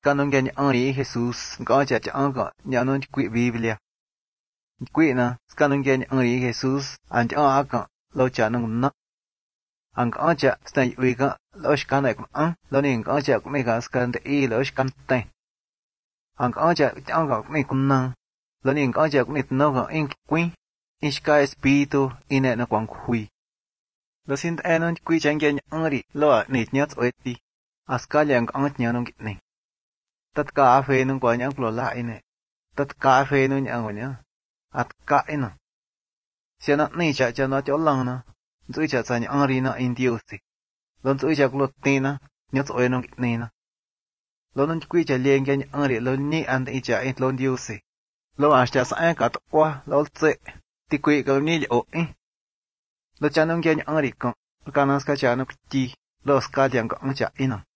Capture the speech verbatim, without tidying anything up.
Canon que Henri Jesús, gacha changa, ya no qui Biblia. Qui na, canon que Henri Jesús, and aka, lo chanung na. Ang gacha, stay wiga, lo shkana an, lo ning gacha mega scan the e lo shkan tay. Ang gacha changa me kunna, lo ning gacha mit noga in qui, ishka espiritu ine na kwang hui. Lo sint enon qui changen Henri, lo nit nyat oeti, askalyang ant nyanong gitning. Tất cả phê nung quả nhãn lộ lại này, tất cả phê nung nhãn nhá, ắt cả nè, xem nó này chả cho nó chỗ lăng nè, rồi chả cho nhãn ri nó in tiêu gì, lần rồi chả lột tiền nè, nhớ rồi nó này nè, lần nó quy chả liền cái nhãn ri lần ní ăn thì chả in lần tiêu gì, lần à chả sai cả qua, lần dễ, thì quy cái ní liệu ấy, lần chả nung cái nhãn ri con, cái nó cái chả nó chi, lần cái tiếng cái chả in nè.